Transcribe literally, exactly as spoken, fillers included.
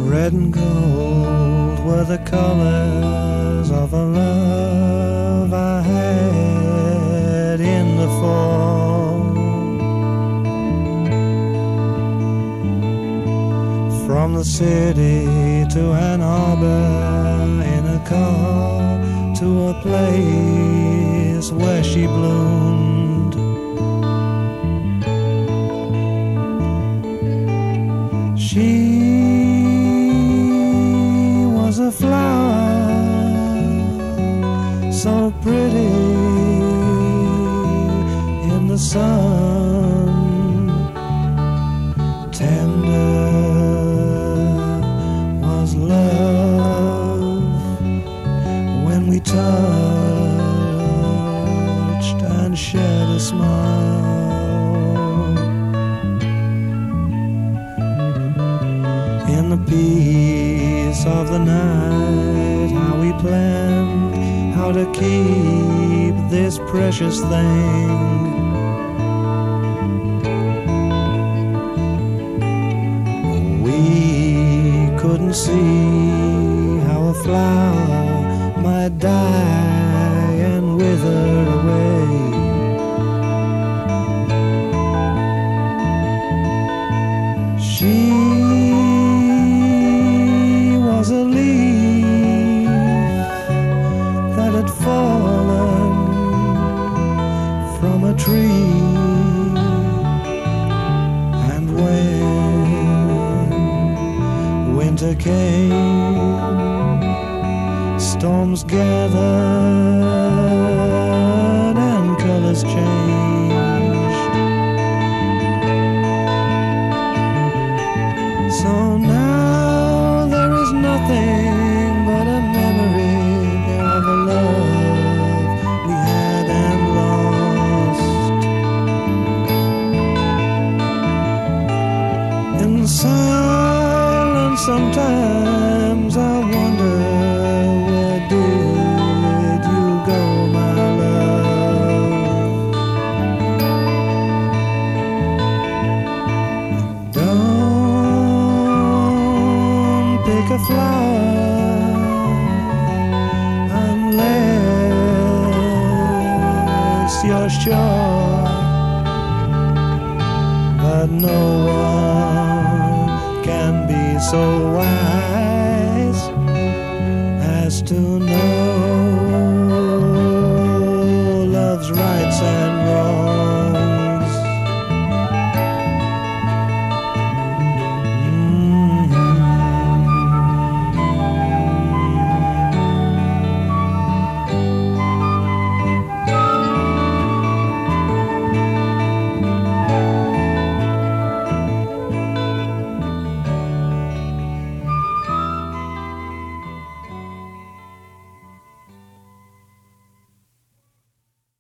Red and gold were the colors of a love I had in the fall. From the city to Ann Arbor in a car, to a place where she bloomed. She was a flower, so pretty in the sun, tender was love when we touched and shared a smile. In the peace of the night, how we planned how to keep this precious thing. We couldn't see how a flower might die and wither away. She was a leaf that had fallen from a tree, and when winter came, storms gathered and colors changed. So now there is nothing but a memory of a love we had and lost. In silence sometimes I wonder, where did you go, my love? Don't pick a flower unless you're sure, but no one can be so wise as to know